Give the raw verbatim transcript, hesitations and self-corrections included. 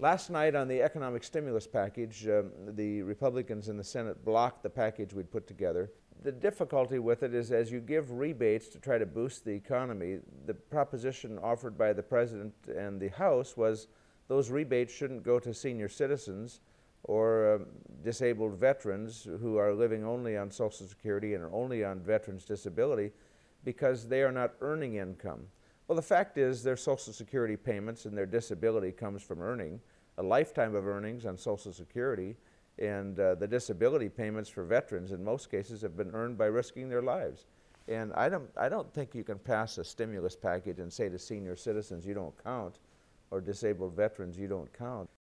Last night on the economic stimulus package, um, the Republicans in the Senate blocked the package we'd put together. The difficulty with it is as you give rebates to try to boost the economy, the proposition offered by the President and the House was those rebates shouldn't go to senior citizens or um, disabled veterans who are living only on Social Security and are only on veterans' disability because they are not earning income. Well, the fact is their Social Security payments and their disability comes from earning a lifetime of earnings on Social Security, and uh, the disability payments for veterans in most cases have been earned by risking their lives. And I don't, I don't think you can pass a stimulus package and say to senior citizens you don't count or disabled veterans you don't count.